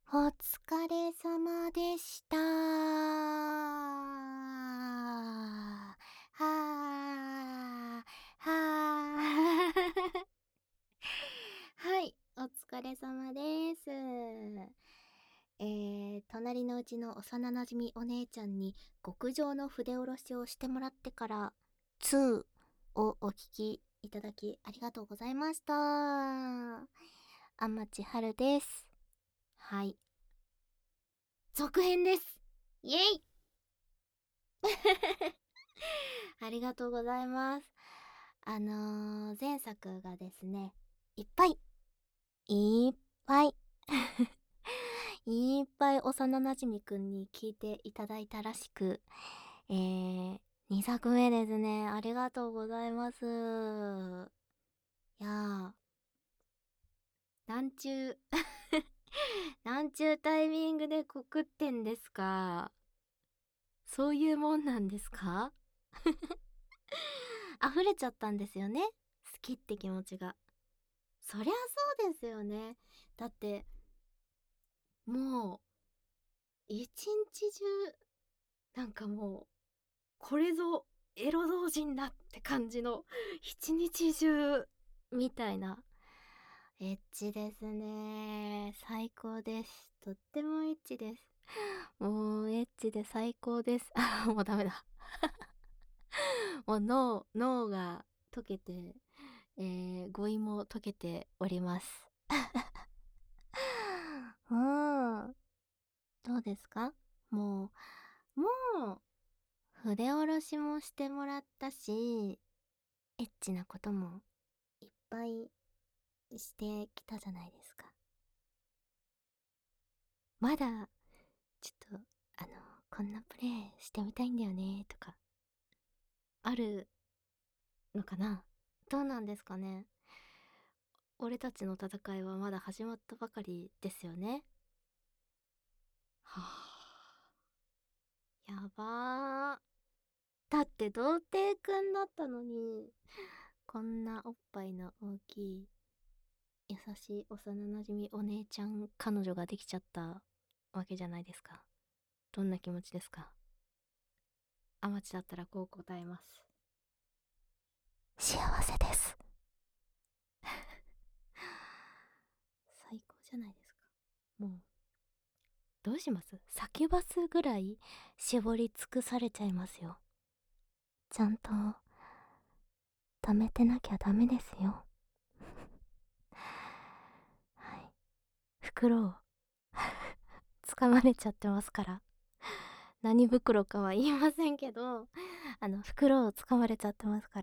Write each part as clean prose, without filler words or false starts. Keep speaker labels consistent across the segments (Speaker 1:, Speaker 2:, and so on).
Speaker 1: お疲れ様でした。はあ、はあ。はい、お疲れ様です。隣のうちの幼馴染お姉ちゃんに極上の筆下ろしをしてもらってから、2をお聞きいただきありがとうございました。天地春です。はい。続編です。イエイありがとうございます。前作がですね、いっぱい、いっぱいいっぱい幼馴染くんに聞いていただいたらしく、2作目ですね。ありがとうございます。いやー、なんちゅうなんちゅうタイミングで告ってんですか？そういうもんなんですか？溢れちゃったんですよね。好きって気持ちが。そりゃそうですよね。だって、もう、一日中、なんかもう、これぞエロ同人だって感じの、一日中、みたいな。エッチですね。最高です。とってもエッチです。もう、エッチで最高です。あ、もうダメだ。もう脳が溶けて、語彙も溶けております。うん。どうですか？ももう、筆下ろしもしてもらったし、エッチなこともいっぱいしてきたじゃないですか。まだ、ちょっと、こんなプレイしてみたいんだよね、とか、あるのかな？どうなんですかね？俺たちの戦いはまだ始まったばかりですよね。はあ、やばー。だって童貞くんだったのに、こんなおっぱいの大きい優しい幼なじみお姉ちゃん彼女ができちゃったわけじゃないですか。どんな気持ちですか？アマチだったらこう答えます。幸せです。最高じゃないですか。もう、どうします？叫ばすぐらい絞り尽くされちゃいますよ。ちゃんと、溜めてなきゃダメですよ。はい。袋を掴まれちゃってますから。何袋かは言いませんけど、袋を掴まれちゃってますから。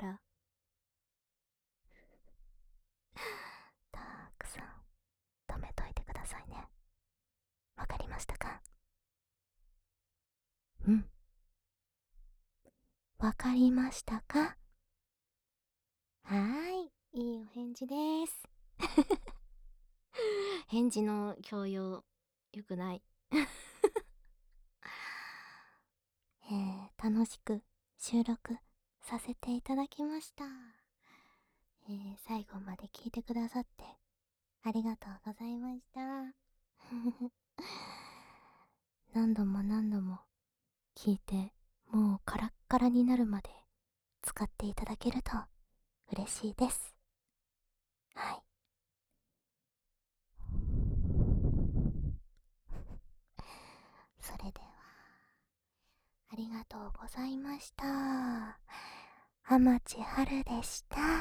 Speaker 1: たくさん止めといてくださいね。わかりましたか？うん。わかりましたか？はーい。いいお返事です。返事の強要、よくない。楽しく収録させていただきました。最後まで聞いてくださってありがとうございました。何度も何度も聞いて、もうカラッカラになるまで使っていただけると嬉しいです。はい。それでは、ありがとうございました。天地春でした。